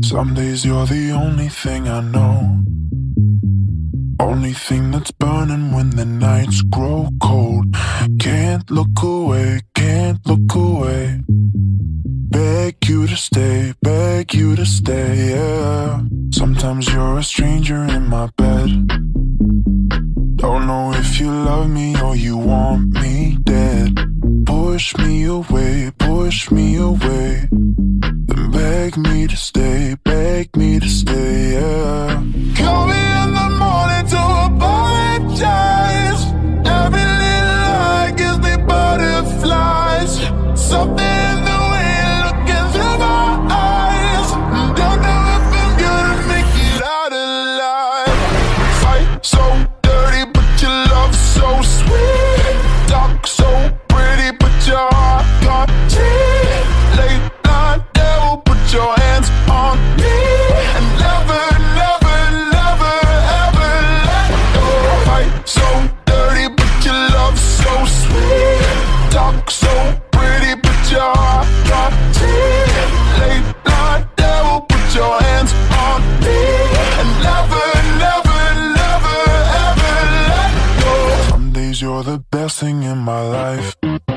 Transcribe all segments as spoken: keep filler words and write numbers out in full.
Some days you're the only thing I know, only thing that's burning when the nights grow cold. Can't look away, can't look away. Beg you to stay, beg you to stay, yeah. Sometimes you're a stranger in my bed. Don't know if you love me or you want me dead. Push me away, push me away. Then beg me to stay, beg me to stay, yeah. Call me in the morning to apologize. Every little lie gives me butterflies. Something in the way you're looking through my eyes. Don't know if I'm gonna make it out alive. Fight so dirty, but your love so sweet. Talk so pretty, but your heart got teeth. Late night devil, put your hands on me. And never, never, never, ever let go. Fight so dirty, but your love so sweet. Talk so pretty, but your heart got teeth. Late night devil, put your hands on me. And never, never, never, ever let go. Some days you're the best thing in my life.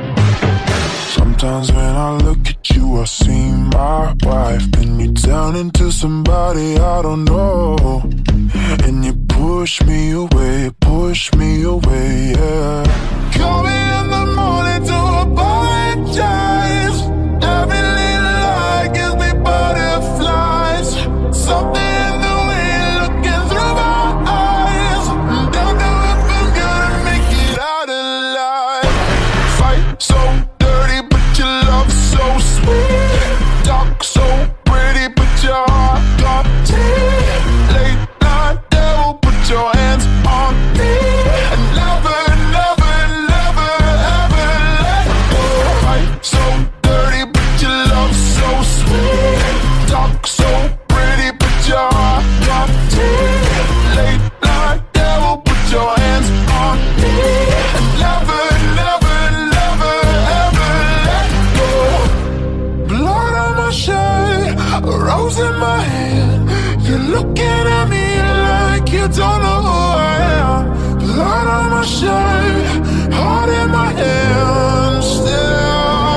Sometimes when I look at you, I see my wife. Then you turn into somebody I don't know. And you push me away, push me away, yeah. Call me in the morning to apologize. Every little lie gives me butterflies. Something in the way you're looking through my eyes. Don't know if I'm gonna make it out alive. Fight so dirty, but your love so sweet. Talk so pretty, but your heart got teeth. Late night devil, put your hands on me. And never, never, never, ever let go. Fight so dirty, but your love so sweet. Talk so pretty, but your heart got teeth. Late night devil, put your hands on me. And never, never, never, ever let go. Blood on my shirt, a rose in my hand. You're looking at me like you don't know who I am. Blood on my shirt, heart in my hand, still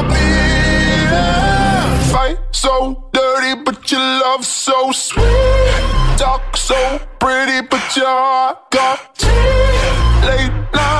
bleeding. Fight so dirty, but your love so sweet. Talk so pretty, but your heart got teeth. Late night